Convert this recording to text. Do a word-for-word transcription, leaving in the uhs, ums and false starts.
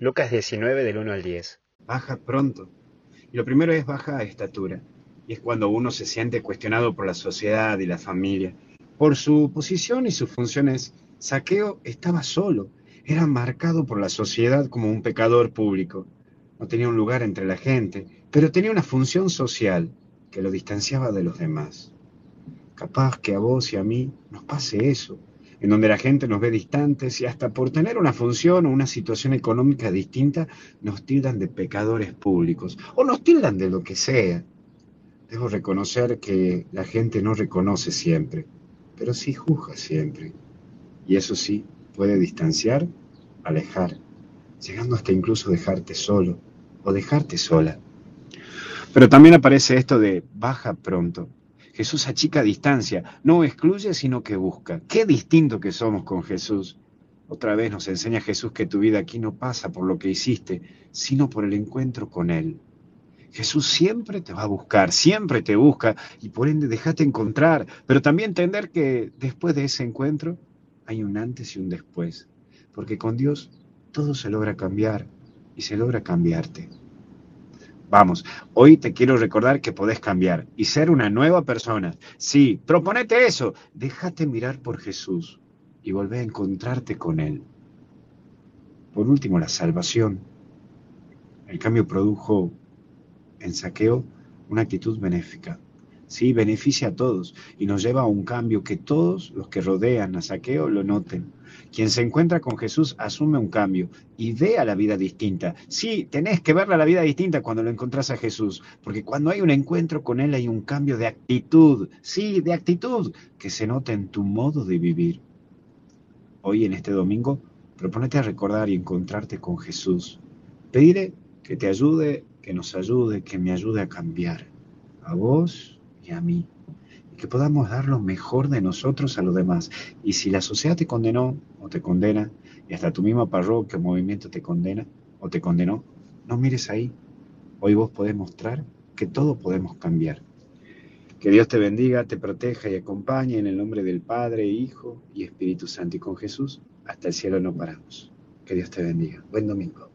Lucas diecinueve del uno al diez. Baja pronto. Y lo primero es baja estatura. Y es cuando uno se siente cuestionado por la sociedad y la familia. Por su posición y sus funciones, Saqueo estaba solo. Era marcado por la sociedad como un pecador público. No tenía un lugar entre la gente, pero tenía una función social que lo distanciaba de los demás. Capaz que a vos y a mí nos pase eso, en donde la gente nos ve distantes y hasta por tener una función o una situación económica distinta nos tildan de pecadores públicos o nos tildan de lo que sea. Debo reconocer que la gente no reconoce siempre, pero sí juzga siempre. Y eso sí, puede distanciar, alejar, llegando hasta incluso dejarte solo o dejarte sola. Pero también aparece esto de baja pronto. Jesús achica distancia, no excluye, sino que busca. Qué distinto que somos con Jesús. Otra vez nos enseña Jesús que tu vida aquí no pasa por lo que hiciste, sino por el encuentro con Él. Jesús siempre te va a buscar, siempre te busca, y por ende déjate encontrar, pero también entender que después de ese encuentro hay un antes y un después, porque con Dios todo se logra cambiar y se logra cambiarte. Vamos, hoy te quiero recordar que podés cambiar y ser una nueva persona. Sí, proponete eso. Déjate mirar por Jesús y volvé a encontrarte con Él. Por último, la salvación. El cambio produjo en Saqueo una actitud benéfica. Sí, beneficia a todos y nos lleva a un cambio que todos los que rodean a Saqueo lo noten. Quien se encuentra con Jesús asume un cambio y ve a la vida distinta. Sí, tenés que verla a la vida distinta cuando lo encontrás a Jesús, porque cuando hay un encuentro con Él hay un cambio de actitud, sí, de actitud, que se nota en tu modo de vivir. Hoy, en este domingo, proponete a recordar y encontrarte con Jesús. Pedirle que te ayude, que nos ayude, que me ayude a cambiar, a vos y a mí, y que podamos dar lo mejor de nosotros a los demás. Y si la sociedad te condenó o te condena, y hasta tu misma parroquia o movimiento te condena o te condenó, no mires ahí. Hoy vos podés mostrar que todos podemos cambiar. Que Dios te bendiga, te proteja y acompañe en el nombre del Padre, Hijo y Espíritu Santo. Y con Jesús hasta el cielo no paramos. Que Dios te bendiga. Buen domingo.